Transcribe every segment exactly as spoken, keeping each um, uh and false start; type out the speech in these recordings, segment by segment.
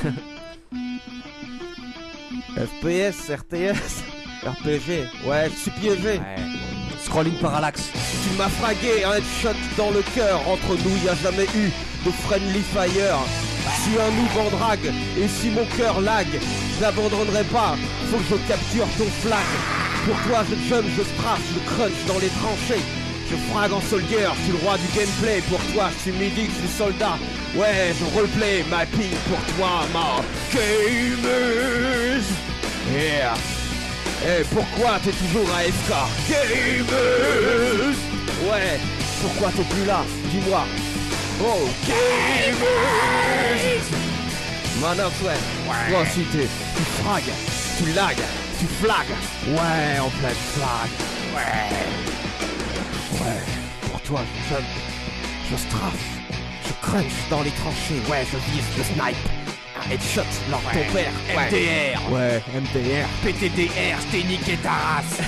F P S, R T S, R P G, ouais, je suis piégé. Ouais. Scrolling parallaxe. Tu m'as fragué, un headshot dans le cœur. Entre nous, y a jamais eu de friendly fire. Je suis un noob en drague, et si mon cœur lag, je n'abandonnerai pas, faut que je capture ton flag. Pour toi, je jump, je strafe, je crunch dans les tranchées. Je frag en soldier, je suis le roi du gameplay. Pour toi, je suis midi, je suis soldat. Ouais, je roleplay, ma ping pour toi, ma gamers. Yeah. Eh, pourquoi t'es toujours à F K? Gamers. Ouais, pourquoi t'es plus là? Dis-moi. Oh, gamers. Manox, ouais. Ouais. Toi aussi, t'es, tu fragues, tu lagues, tu flagues. Ouais, en pleine flag. Ouais. Ouais, pour toi, je jump, je strafe, je crunch dans les tranchées. Ouais, je vise, je snipe. Un headshot, lors Ouais. ton père. M D R. Ouais, M D R. P T D R, je t'ai niqué ta race.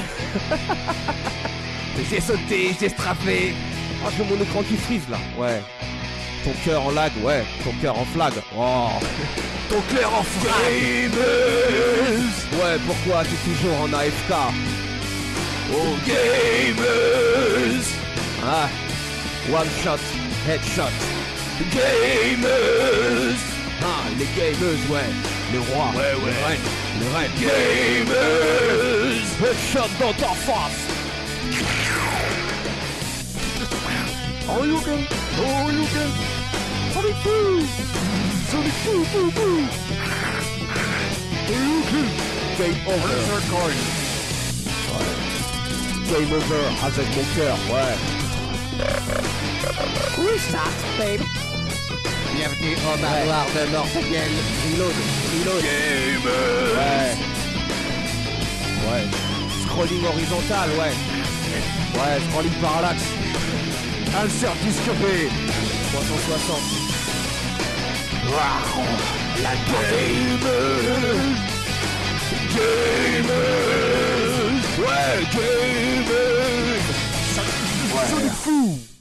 J'ai sauté, j'ai strappé. Ah, j'ai mon écran qui frise là. Ouais. Ton cœur en lag, ouais. Ton cœur en flag. Oh. Ton cœur en flag. Ouais, pourquoi t'es toujours en A F K? Oh gamers. Ah. One shot, headshot. Gamers. Ah, les gamers, ouais. Les rois. Ouais, ouais. Les reines. Les reines. Gamers. Headshot dans ta face. Oh Yugen. Oh Yugen. Sonic Boom. Sonic Boom, boom, boom. Yugen. Game over. Game over avec mon cœur, ouais. Restart, babe. Bienvenue au manoir de Mortagel. Reload, reload. Gamers. Ouais. Ouais. Scrolling horizontal, ouais. Ouais, scrolling parallaxe. Insert discovery. trois cent soixante. Wow. La gamers. Gamers. Ouais, gamers. Ouais. Sonic Fou.